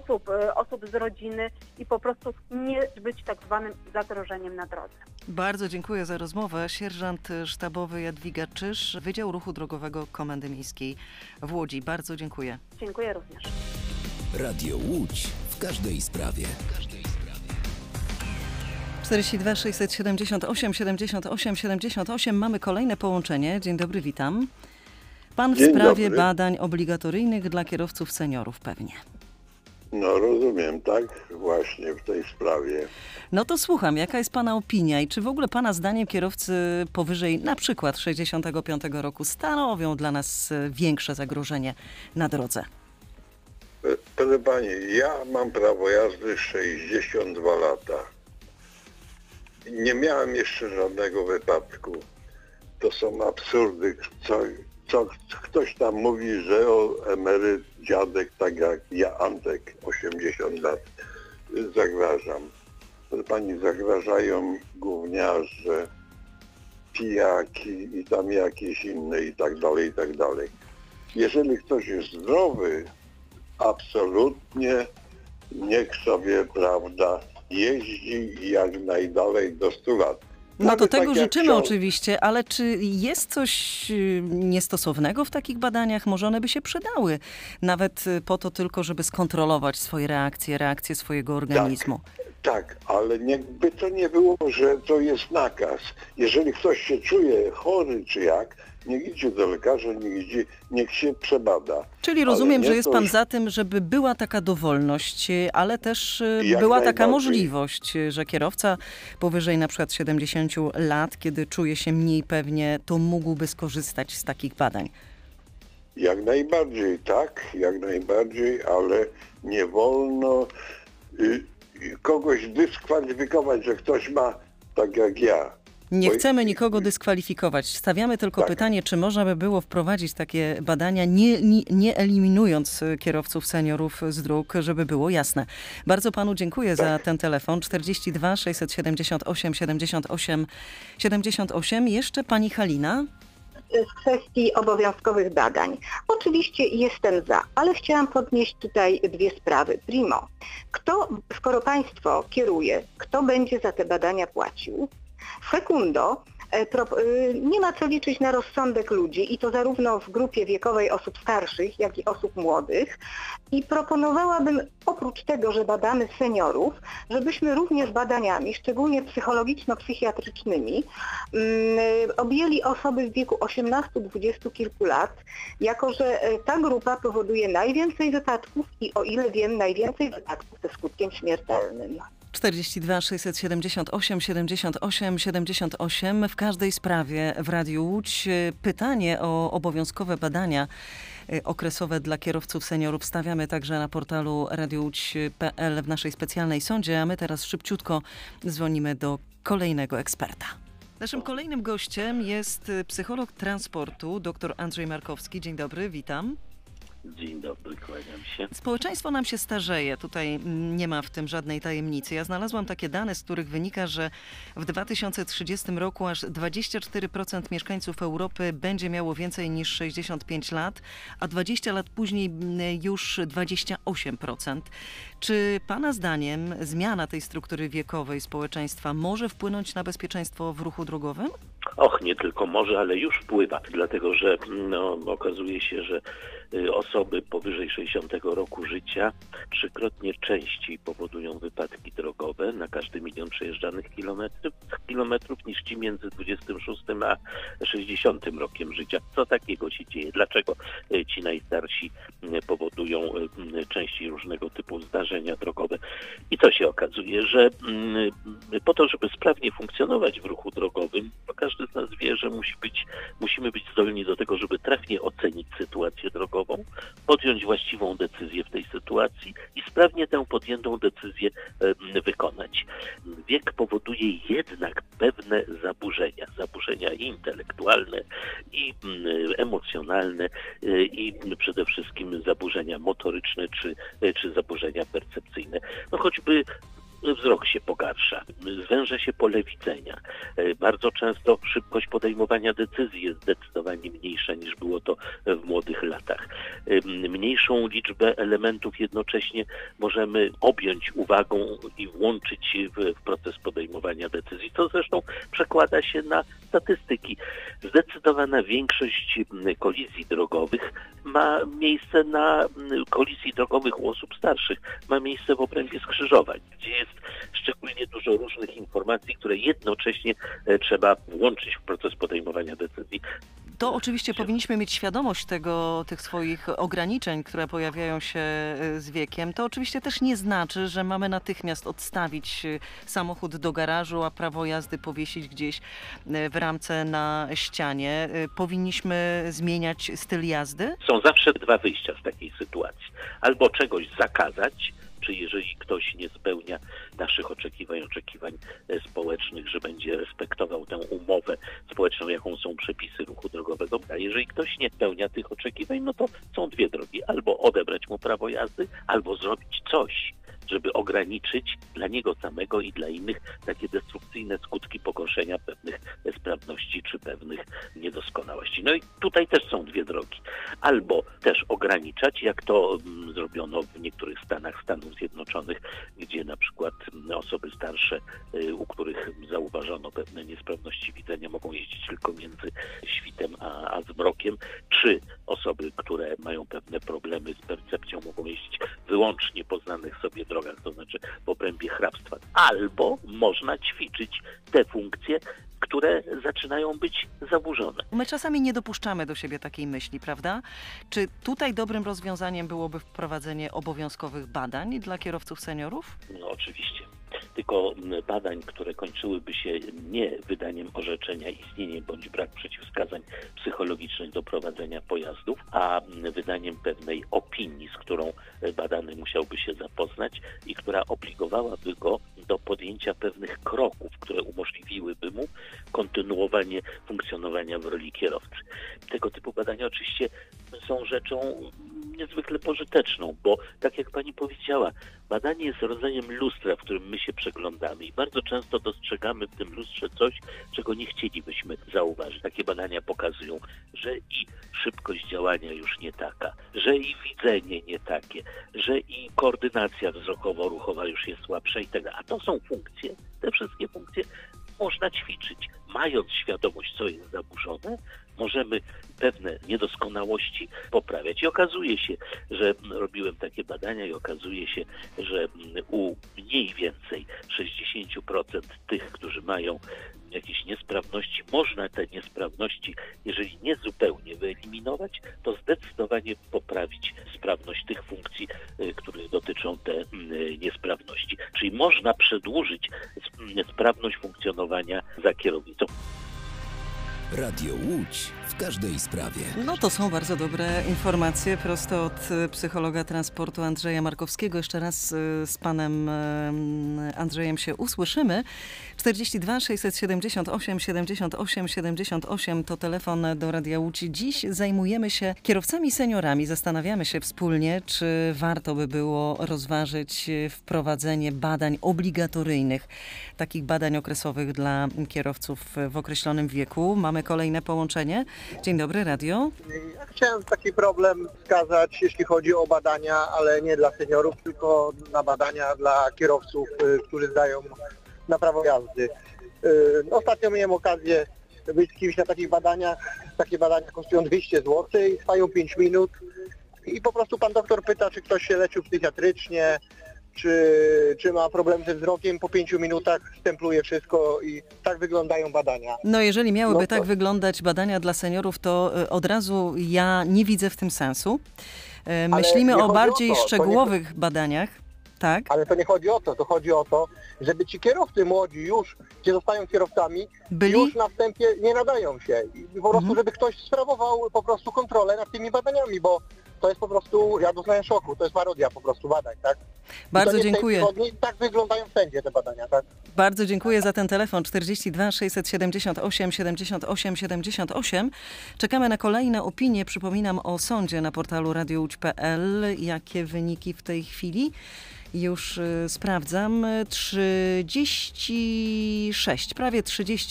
osób z rodziny i po prostu nie być tak zwanym zagrożeniem na drodze. Bardzo dziękuję za rozmowę. Sierżant sztabowy Jadwiga Czyż, Wydział Ruchu Drogowego Komendy Miejskiej w Łodzi. Bardzo dziękuję. Dziękuję również. Radio Łódź w każdej sprawie. 42 678 78 78. Mamy kolejne połączenie. Dzień dobry, witam. Pan w sprawie badań obligatoryjnych dla kierowców seniorów pewnie. No rozumiem, tak? Właśnie w tej sprawie. No to słucham, jaka jest Pana opinia i czy w ogóle Pana zdaniem kierowcy powyżej na przykład 65 roku stanowią dla nas większe zagrożenie na drodze? Proszę Pani, ja mam prawo jazdy 62 lata. Nie miałem jeszcze żadnego wypadku. To są absurdy, co ktoś tam mówi, że emeryt, dziadek, tak jak ja, Antek, 80 lat, zagrażam. Proszę Pani, zagrażają gówniarze, pijaki i tam jakieś inne i tak dalej, i tak dalej. Jeżeli ktoś jest zdrowy, absolutnie niech sobie, prawda, jeździ jak najdalej do 100 lat. No to tego życzymy oczywiście, ale czy jest coś niestosownego w takich badaniach? Może one by się przydały, nawet po to tylko, żeby skontrolować swoje reakcje swojego organizmu. Tak, ale by to nie było, że to jest nakaz. Jeżeli ktoś się czuje chory czy jak, niech idzie do lekarza, niech się przebada. Czyli rozumiem, że jest Pan za tym, żeby była taka dowolność, ale też była taka możliwość, że kierowca powyżej na przykład 70 lat, kiedy czuje się mniej pewnie, to mógłby skorzystać z takich badań. Jak najbardziej, tak, jak najbardziej, ale nie wolno kogoś dyskwalifikować, że ktoś ma tak jak ja. Nie chcemy nikogo dyskwalifikować. Stawiamy tylko pytanie, czy można by było wprowadzić takie badania, nie eliminując kierowców seniorów z dróg, żeby było jasne. Bardzo Panu dziękuję za ten telefon. 42 678 78 78. Jeszcze Pani Halina. z kwestii obowiązkowych badań. Oczywiście jestem za, ale chciałam podnieść tutaj dwie sprawy. Primo, skoro państwo kieruje, kto będzie za te badania płacił? Secundo, nie ma co liczyć na rozsądek ludzi i to zarówno w grupie wiekowej osób starszych, jak i osób młodych. I proponowałabym oprócz tego, że badamy seniorów, żebyśmy również badaniami, szczególnie psychologiczno-psychiatrycznymi, objęli osoby w wieku 18-20 kilku lat, jako że ta grupa powoduje najwięcej wypadków i o ile wiem, najwięcej wypadków ze skutkiem śmiertelnym. 42 678 78 78 w każdej sprawie w Radiu Łódź. Pytanie o obowiązkowe badania okresowe dla kierowców seniorów stawiamy także na portalu radiowódź.pl w naszej specjalnej sądzie, a my teraz szybciutko dzwonimy do kolejnego eksperta. Naszym kolejnym gościem jest psycholog transportu, dr Andrzej Markowski. Dzień dobry, witam. Dzień dobry, kłaniam się. Społeczeństwo nam się starzeje, tutaj nie ma w tym żadnej tajemnicy. Ja znalazłam takie dane, z których wynika, że w 2030 roku aż 24% mieszkańców Europy będzie miało więcej niż 65 lat, a 20 lat później już 28%. Czy Pana zdaniem zmiana tej struktury wiekowej społeczeństwa może wpłynąć na bezpieczeństwo w ruchu drogowym? Och, nie tylko może, ale już wpływa, dlatego że okazuje się, że osoby powyżej 60 roku życia trzykrotnie częściej powodują wypadki drogowe na każdy 1 milion przejeżdżanych kilometrów niż ci między 26 a 60 rokiem życia. Co takiego się dzieje? Dlaczego ci najstarsi powodują częściej różnego typu zdarzenia drogowe? I co się okazuje, że po to, żeby sprawnie funkcjonować w ruchu drogowym, każdy z nas wie, że musimy być zdolni do tego, żeby trafnie ocenić sytuację drogową, podjąć właściwą decyzję w tej sytuacji i sprawnie tę podjętą decyzję wykonać. Wiek powoduje jednak pewne zaburzenia intelektualne i emocjonalne i przede wszystkim zaburzenia motoryczne czy zaburzenia percepcyjne. No choćby wzrok się pogarsza, zwęża się pole widzenia. Bardzo często szybkość podejmowania decyzji jest zdecydowanie mniejsza niż było to w młodych latach. Mniejszą liczbę elementów jednocześnie możemy objąć uwagą i włączyć w proces podejmowania decyzji, co zresztą przekłada się na statystyki. Zdecydowana większość kolizji drogowych ma miejsce kolizji drogowych u osób starszych, ma miejsce w obrębie skrzyżowań, gdzie jest szczególnie dużo różnych informacji, które jednocześnie trzeba włączyć w proces podejmowania decyzji. To oczywiście powinniśmy mieć świadomość tych swoich ograniczeń, które pojawiają się z wiekiem. To oczywiście też nie znaczy, że mamy natychmiast odstawić samochód do garażu, a prawo jazdy powiesić gdzieś w ramce na ścianie. Powinniśmy zmieniać styl jazdy? Są zawsze dwa wyjścia z takiej sytuacji. Albo czegoś zakazać, czy jeżeli ktoś nie spełnia naszych oczekiwań społecznych, że będzie respektował tę umowę społeczną, jaką są przepisy ruchu drogowego, a jeżeli ktoś nie spełnia tych oczekiwań, no to są dwie drogi. Albo odebrać mu prawo jazdy, albo zrobić coś, żeby ograniczyć dla niego samego i dla innych takie destrukcyjne skutki pogorszenia pewnych sprawności czy pewnych niedoskonałości. No i tutaj też są dwie drogi. Albo też ograniczać, jak to zrobiono w niektórych stanach Stanów Zjednoczonych, gdzie na przykład osoby starsze, u których zauważono pewne niesprawności widzenia, mogą jeździć tylko między świtem a zmrokiem, czy osoby, które mają pewne problemy z percepcją, mogą jeździć wyłącznie po znanych sobie drogach, to znaczy w obrębie hrabstwa. Albo można ćwiczyć te funkcje, które zaczynają być zaburzone. My czasami nie dopuszczamy do siebie takiej myśli, prawda? Czy tutaj dobrym rozwiązaniem byłoby wprowadzenie obowiązkowych badań dla kierowców seniorów? No oczywiście. Tylko badań, które kończyłyby się nie wydaniem orzeczenia, istnieniem bądź brak przeciwwskazań psychologicznych do prowadzenia pojazdów, a wydaniem pewnej opinii, z którą badany musiałby się zapoznać i która obligowałaby go do podjęcia pewnych kroków, które umożliwiłyby mu kontynuowanie funkcjonowania w roli kierowcy. Tego typu badania oczywiście są rzeczą niezwykle pożyteczną, bo tak jak pani powiedziała, badanie jest rodzajem lustra, w którym my się przeglądamy i bardzo często dostrzegamy w tym lustrze coś, czego nie chcielibyśmy zauważyć. Takie badania pokazują, że i szybkość działania już nie taka, że i widzenie nie takie, że i koordynacja wzrokowo-ruchowa już jest słabsza i tak dalej. A to są funkcje, te wszystkie funkcje można ćwiczyć. Mając świadomość, co jest zaburzone, możemy pewne niedoskonałości poprawiać. I okazuje się, że robiłem takie badania i okazuje się, że u mniej więcej 60% tych, którzy mają jakieś niesprawności, można te niesprawności, jeżeli nie zupełnie wyeliminować, to zdecydowanie poprawić sprawność tych funkcji, które dotyczą te niesprawności. Czyli można przedłużyć sprawność funkcjonowania za kierownicą. Radio Łódź w każdej sprawie. No to są bardzo dobre informacje prosto od psychologa transportu Andrzeja Markowskiego. Jeszcze raz z panem Andrzejem się usłyszymy. 42 678 78 78 to telefon do Radia Łódź. Dziś zajmujemy się kierowcami seniorami. Zastanawiamy się wspólnie, czy warto by było rozważyć wprowadzenie badań obligatoryjnych, takich badań okresowych dla kierowców w określonym wieku. Mamy kolejne połączenie. Dzień dobry, radio. Ja chciałem taki problem wskazać, jeśli chodzi o badania, ale nie dla seniorów, tylko na badania dla kierowców, którzy zdają na prawo jazdy. Ostatnio miałem okazję być z kimś na takich badaniach. Takie badania kosztują 200 zł i trwają 5 minut. I po prostu pan doktor pyta, czy ktoś się leczył psychiatrycznie, czy ma problem ze wzrokiem. Po 5 minutach stempluje wszystko i tak wyglądają badania. No jeżeli miałyby tak wyglądać badania dla seniorów, to od razu ja nie widzę w tym sensu. Myślimy o bardziej szczegółowych badaniach. Tak. Ale to nie chodzi o to, to chodzi o to, żeby ci kierowcy młodzi już, gdzie zostają kierowcami, już na wstępie nie nadają się. I po prostu, żeby ktoś sprawował po prostu kontrolę nad tymi badaniami, bo to jest po prostu, ja doznaję szoku, to jest parodia po prostu badań, tak? Bardzo dziękuję. Tak wyglądają wszędzie te badania, tak? Bardzo dziękuję za ten telefon 42 678 78 78. Czekamy na kolejne opinie. Przypominam o sądzie na portalu radiołódź.pl. Jakie wyniki w tej chwili? Już sprawdzam. 36, prawie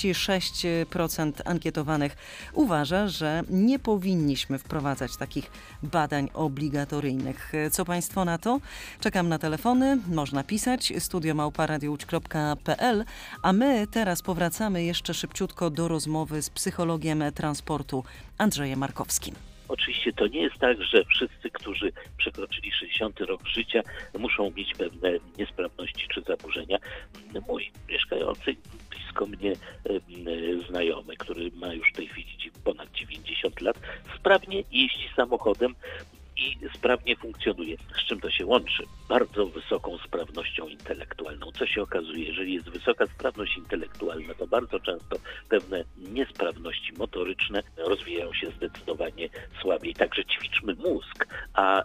36% ankietowanych uważa, że nie powinniśmy wprowadzać takich badań obligatoryjnych. Co państwo na to? Czekam na telefony, można pisać studio@radiołódź.pl, a my teraz powracamy jeszcze szybciutko do rozmowy z psychologiem transportu Andrzejem Markowskim. Oczywiście to nie jest tak, że wszyscy, którzy przekroczyli 60 rok życia, muszą mieć pewne niesprawności czy zaburzenia. Mój mieszkający blisko mnie znajomy, który ma już w tej chwili ponad 90 lat, sprawnie jeździ samochodem i sprawnie funkcjonuje. Z czym to się łączy? Bardzo wysoką sprawnością intelektualną. Co się okazuje? Jeżeli jest wysoka sprawność intelektualna, to bardzo często pewne niesprawności motoryczne rozwijają się zdecydowanie słabiej. Także ćwiczmy mózg, a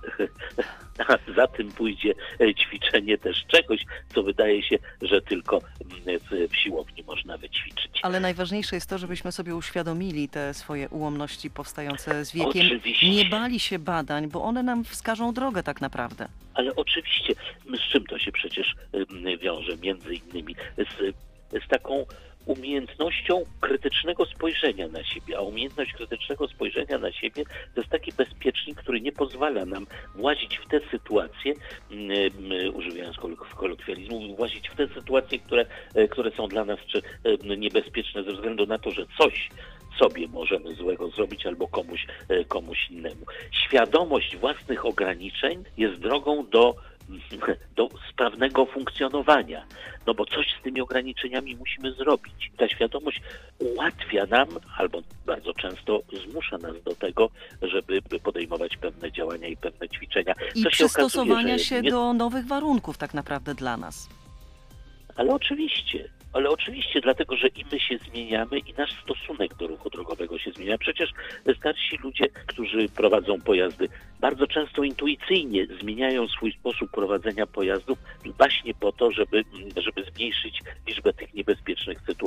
za tym pójdzie ćwiczenie też czegoś, co wydaje się, że tylko w siłowni można wyćwiczyć. Ale najważniejsze jest to, żebyśmy sobie uświadomili te swoje ułomności powstające z wiekiem. Oczywiście. Nie bali się badań, bo one nam wskażą drogę tak naprawdę. Ale oczywiście, z czym to się przecież wiąże? Między innymi z taką umiejętnością krytycznego spojrzenia na siebie. A umiejętność krytycznego spojrzenia na siebie to jest taki bezpiecznik, który nie pozwala nam włazić w te sytuacje, używając kolokwializmu, włazić w te sytuacje, które są dla nas niebezpieczne ze względu na to, że coś sobie możemy złego zrobić albo komuś innemu. Świadomość własnych ograniczeń jest drogą do sprawnego funkcjonowania. No bo coś z tymi ograniczeniami musimy zrobić. Ta świadomość ułatwia nam, albo bardzo często zmusza nas do tego, żeby podejmować pewne działania i pewne ćwiczenia. I przystosowania się do nowych warunków tak naprawdę dla nas. Ale oczywiście, dlatego że i my się zmieniamy i nasz stosunek do ruchu drogowego się zmienia. Przecież starsi ludzie, którzy prowadzą pojazdy, bardzo często intuicyjnie zmieniają swój sposób prowadzenia pojazdów właśnie po to, żeby zmniejszyć liczbę tych niebezpiecznych sytuacji.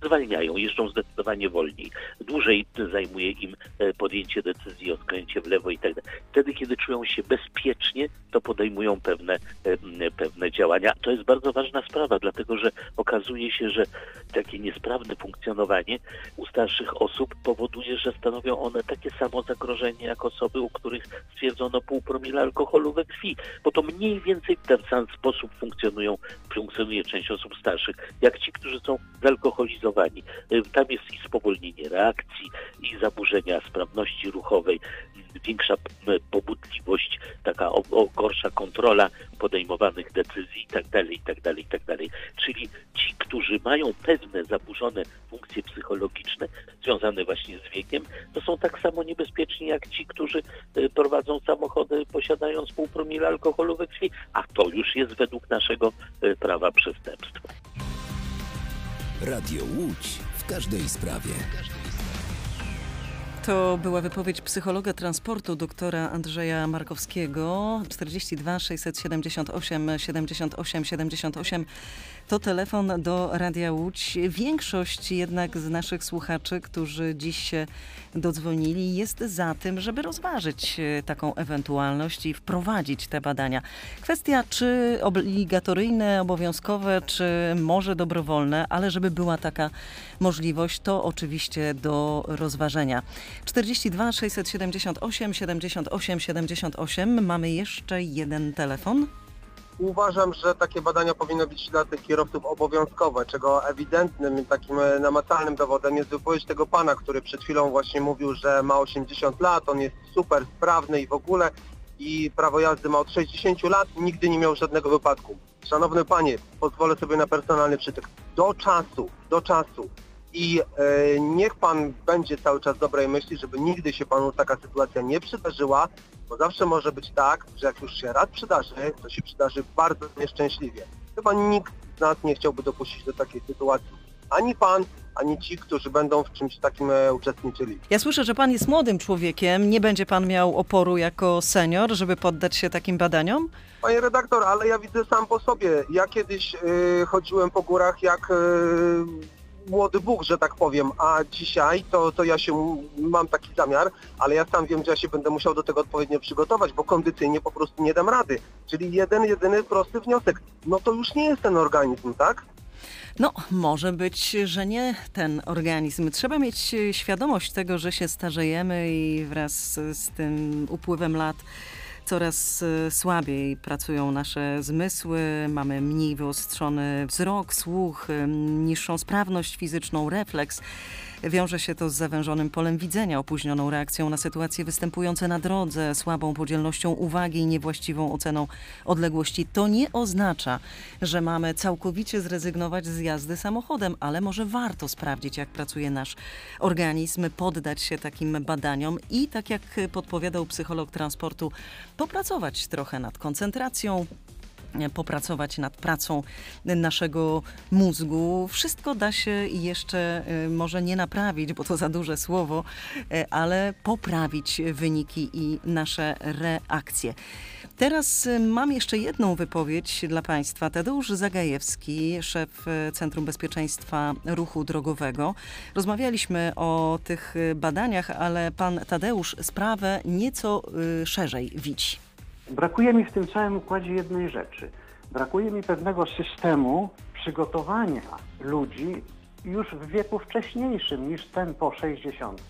zwalniają, jeżdżą zdecydowanie wolniej. Dłużej zajmuje im podjęcie decyzji o skręcie w lewo i tak dalej. Wtedy, kiedy czują się bezpiecznie, to podejmują pewne działania. To jest bardzo ważna sprawa, dlatego że okazuje się, że takie niesprawne funkcjonowanie u starszych osób powoduje, że stanowią one takie samo zagrożenie jak osoby, u których stwierdzono 0,5 promila alkoholu we krwi, bo to mniej więcej w ten sam sposób funkcjonuje część osób starszych, jak ci, którzy są zalkoholizowani. Tam jest i spowolnienie reakcji, i zaburzenia sprawności ruchowej, większa pobudliwość, taka gorsza kontrola podejmowanych decyzji itd. Czyli ci, którzy mają pewne zaburzone funkcje psychologiczne związane właśnie z wiekiem, to są tak samo niebezpieczni jak ci, którzy prowadzą samochody posiadając 0,5 promila alkoholu we krwi, a to już jest według naszego prawa przestępstwo. Radio Łódź w każdej sprawie. To była wypowiedź psychologa transportu doktora Andrzeja Markowskiego. 42 678 78 78 to telefon do Radia Łódź. Większość jednak z naszych słuchaczy, którzy dziś się dodzwonili, jest za tym, żeby rozważyć taką ewentualność i wprowadzić te badania. Kwestia, czy obligatoryjne, obowiązkowe, czy może dobrowolne, ale żeby była taka możliwość, to oczywiście do rozważenia. 42 678 78 78. Mamy jeszcze jeden telefon. Uważam, że takie badania powinny być dla tych kierowców obowiązkowe, czego ewidentnym, takim namacalnym dowodem jest wypowiedź tego pana, który przed chwilą właśnie mówił, że ma 80 lat, on jest super sprawny i w ogóle i prawo jazdy ma od 60 lat i nigdy nie miał żadnego wypadku. Szanowny panie, pozwolę sobie na personalny przytyk. Do czasu. I niech pan będzie cały czas dobrej myśli, żeby nigdy się panu taka sytuacja nie przydarzyła, bo zawsze może być tak, że jak już się raz przydarzy, to się przydarzy bardzo nieszczęśliwie. Chyba nikt z nas nie chciałby dopuścić do takiej sytuacji. Ani pan, ani ci, którzy będą w czymś takim uczestniczyli. Ja słyszę, że pan jest młodym człowiekiem. Nie będzie pan miał oporu jako senior, żeby poddać się takim badaniom? Panie redaktor, ale ja widzę sam po sobie. Ja kiedyś chodziłem po górach jak młody Bóg, że tak powiem, a dzisiaj to ja mam taki zamiar, ale ja sam wiem, że ja się będę musiał do tego odpowiednio przygotować, bo kondycyjnie po prostu nie dam rady. Czyli jedyny prosty wniosek. No to już nie jest ten organizm, tak? No, może być, że nie ten organizm. Trzeba mieć świadomość tego, że się starzejemy i wraz z tym upływem lat coraz słabiej pracują nasze zmysły, mamy mniej wyostrzony wzrok, słuch, niższą sprawność fizyczną, refleks. Wiąże się to z zawężonym polem widzenia, opóźnioną reakcją na sytuacje występujące na drodze, słabą podzielnością uwagi i niewłaściwą oceną odległości. To nie oznacza, że mamy całkowicie zrezygnować z jazdy samochodem, ale może warto sprawdzić, jak pracuje nasz organizm, poddać się takim badaniom i, tak jak podpowiadał psycholog transportu, popracować trochę nad koncentracją, popracować nad pracą naszego mózgu. Wszystko da się jeszcze może nie naprawić, bo to za duże słowo, ale poprawić wyniki i nasze reakcje. Teraz mam jeszcze jedną wypowiedź dla Państwa. Tadeusz Zagajewski, szef Centrum Bezpieczeństwa Ruchu Drogowego. Rozmawialiśmy o tych badaniach, ale pan Tadeusz sprawę nieco szerzej widzi. Brakuje mi w tym całym układzie jednej rzeczy. Brakuje mi pewnego systemu przygotowania ludzi już w wieku wcześniejszym niż ten po 60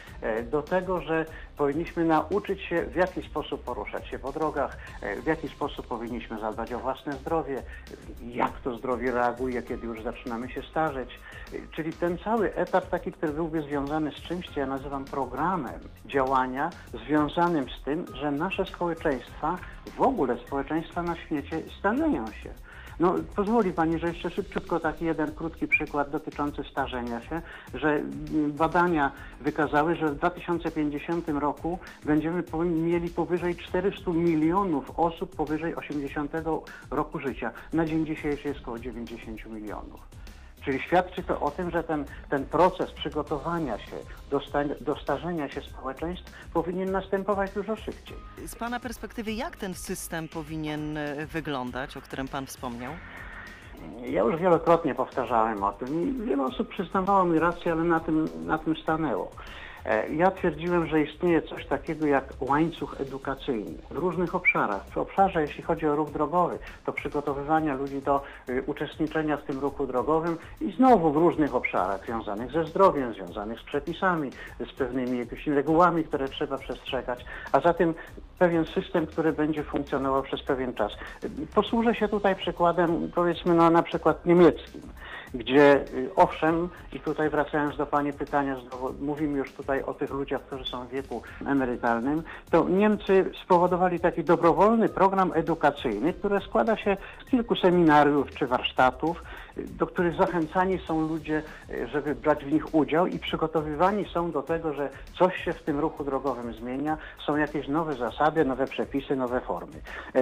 do tego, że powinniśmy nauczyć się, w jaki sposób poruszać się po drogach, w jaki sposób powinniśmy zadbać o własne zdrowie, jak to zdrowie reaguje, kiedy już zaczynamy się starzeć. Czyli ten cały etap taki, który byłby związany z czymś, co ja nazywam programem działania, związanym z tym, że nasze społeczeństwa, w ogóle społeczeństwa na świecie starzeją się. No, pozwoli Pani, że jeszcze szybciutko taki jeden krótki przykład dotyczący starzenia się, że badania wykazały, że w 2050 roku będziemy mieli powyżej 400 milionów osób powyżej 80 roku życia. Na dzień dzisiejszy jest około 90 milionów. Czyli świadczy to o tym, że ten proces przygotowania się do starzenia się społeczeństw powinien następować dużo szybciej. Z Pana perspektywy, jak ten system powinien wyglądać, o którym Pan wspomniał? Ja już wielokrotnie powtarzałem o tym i wiele osób przyznawało mi rację, ale na tym stanęło. Ja twierdziłem, że istnieje coś takiego jak łańcuch edukacyjny w różnych obszarach. W obszarze, jeśli chodzi o ruch drogowy, to przygotowywania ludzi do uczestniczenia w tym ruchu drogowym i znowu w różnych obszarach związanych ze zdrowiem, związanych z przepisami, z pewnymi jakimiś regułami, które trzeba przestrzegać, a zatem pewien system, który będzie funkcjonował przez pewien czas. Posłużę się tutaj przykładem, powiedzmy, na przykład niemieckim, gdzie owszem, i tutaj wracając do Pani pytania, mówimy już tutaj o tych ludziach, którzy są w wieku emerytalnym, to Niemcy spowodowali taki dobrowolny program edukacyjny, który składa się z kilku seminariów czy warsztatów, do których zachęcani są ludzie, żeby brać w nich udział i przygotowywani są do tego, że coś się w tym ruchu drogowym zmienia, są jakieś nowe zasady, nowe przepisy, nowe formy.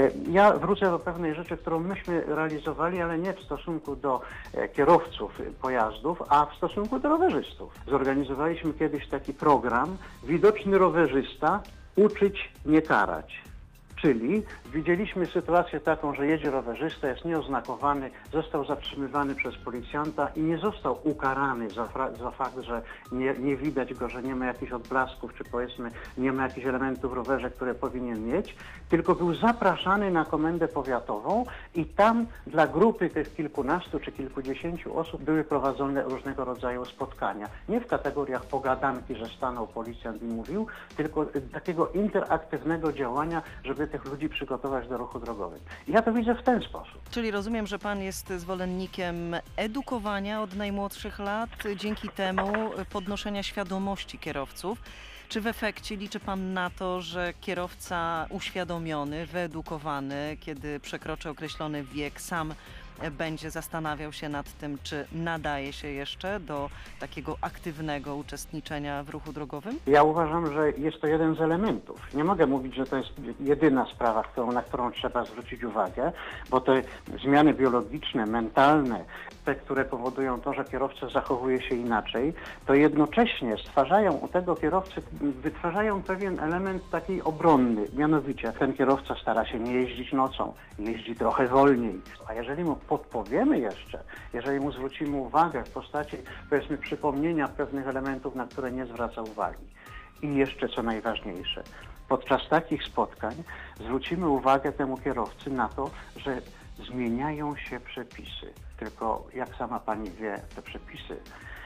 Ja wrócę do pewnej rzeczy, którą myśmy realizowali, ale nie w stosunku do kierowców pojazdów, a w stosunku do rowerzystów. Zorganizowaliśmy kiedyś taki program Widoczny rowerzysta, uczyć, nie karać. Czyli widzieliśmy sytuację taką, że jedzie rowerzysta, jest nieoznakowany, został zatrzymywany przez policjanta i nie został ukarany za fakt, że nie widać go, że nie ma jakichś odblasków, czy powiedzmy nie ma jakichś elementów w rowerze, które powinien mieć, tylko był zapraszany na komendę powiatową i tam dla grupy tych kilkunastu czy kilkudziesięciu osób były prowadzone różnego rodzaju spotkania. Nie w kategoriach pogadanki, że stanął policjant i mówił, tylko takiego interaktywnego działania, żeby tych ludzi przygotować do ruchu drogowego. Ja to widzę w ten sposób. Czyli rozumiem, że Pan jest zwolennikiem edukowania od najmłodszych lat, dzięki temu podnoszenia świadomości kierowców. Czy w efekcie liczy Pan na to, że kierowca uświadomiony, wyedukowany, kiedy przekroczy określony wiek, sam będzie zastanawiał się nad tym, czy nadaje się jeszcze do takiego aktywnego uczestniczenia w ruchu drogowym? Ja uważam, że jest to jeden z elementów. Nie mogę mówić, że to jest jedyna sprawa, na którą trzeba zwrócić uwagę, bo te zmiany biologiczne, mentalne, te, które powodują to, że kierowca zachowuje się inaczej, to jednocześnie stwarzają u tego kierowcy, wytwarzają pewien element taki obronny. Mianowicie ten kierowca stara się nie jeździć nocą, jeździ trochę wolniej. A jeżeli mu podpowiemy jeszcze, jeżeli mu zwrócimy uwagę w postaci, powiedzmy, przypomnienia pewnych elementów, na które nie zwraca uwagi. I jeszcze co najważniejsze, podczas takich spotkań zwrócimy uwagę temu kierowcy na to, że zmieniają się przepisy. Tylko jak sama Pani wie, te przepisy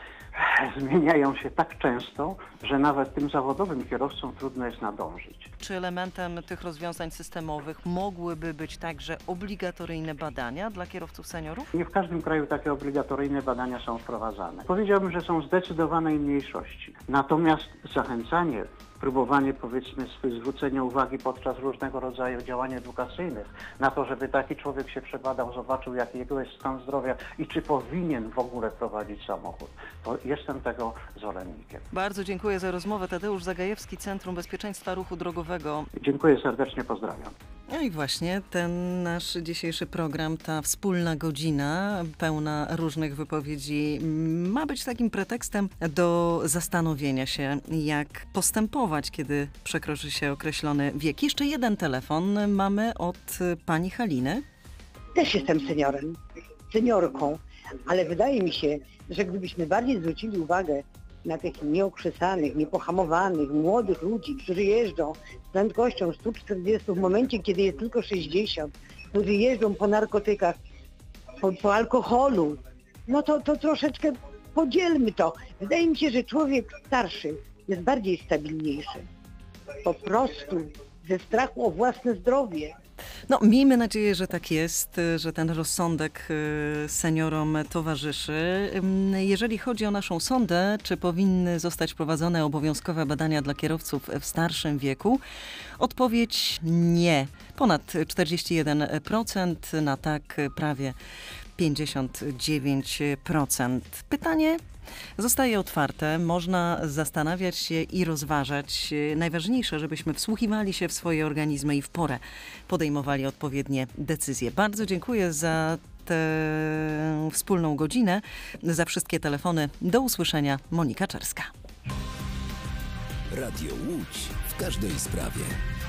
zmieniają się tak często, że nawet tym zawodowym kierowcom trudno jest nadążyć. Czy elementem tych rozwiązań systemowych mogłyby być także obligatoryjne badania dla kierowców seniorów? Nie w każdym kraju takie obligatoryjne badania są wprowadzane. Powiedziałbym, że są zdecydowanej mniejszości. Natomiast zachęcanie, próbowanie, powiedzmy, zwrócenia uwagi podczas różnego rodzaju działań edukacyjnych na to, żeby taki człowiek się przebadał, zobaczył, jaki jego jest stan zdrowia i czy powinien w ogóle prowadzić samochód, to jestem tego zwolennikiem. Bardzo dziękuję za rozmowę. Tadeusz Zagajewski, Centrum Bezpieczeństwa Ruchu Drogowego. Dziękuję serdecznie, pozdrawiam. No i właśnie ten nasz dzisiejszy program, ta wspólna godzina pełna różnych wypowiedzi ma być takim pretekstem do zastanowienia się, jak postępować, kiedy przekroczy się określony wiek. Jeszcze jeden telefon mamy od pani Haliny. Też jestem seniorką, ale wydaje mi się, że gdybyśmy bardziej zwrócili uwagę na tych nieokrzesanych, niepohamowanych, młodych ludzi, którzy jeżdżą z prędkością 140 w momencie, kiedy jest tylko 60, którzy jeżdżą po narkotykach, po alkoholu, no to troszeczkę podzielmy to. Wydaje mi się, że człowiek starszy jest bardziej stabilniejszy. Po prostu ze strachu o własne zdrowie. No, miejmy nadzieję, że tak jest, że ten rozsądek seniorom towarzyszy. Jeżeli chodzi o naszą sondę, czy powinny zostać prowadzone obowiązkowe badania dla kierowców w starszym wieku? Odpowiedź nie. Ponad 41%, na tak prawie 59%. Pytanie zostaje otwarte, można zastanawiać się i rozważać. Najważniejsze, żebyśmy wsłuchiwali się w swoje organizmy i w porę podejmowali odpowiednie decyzje. Bardzo dziękuję za tę wspólną godzinę, za wszystkie telefony. Do usłyszenia. Monika Czerska. Radio Łódź w każdej sprawie.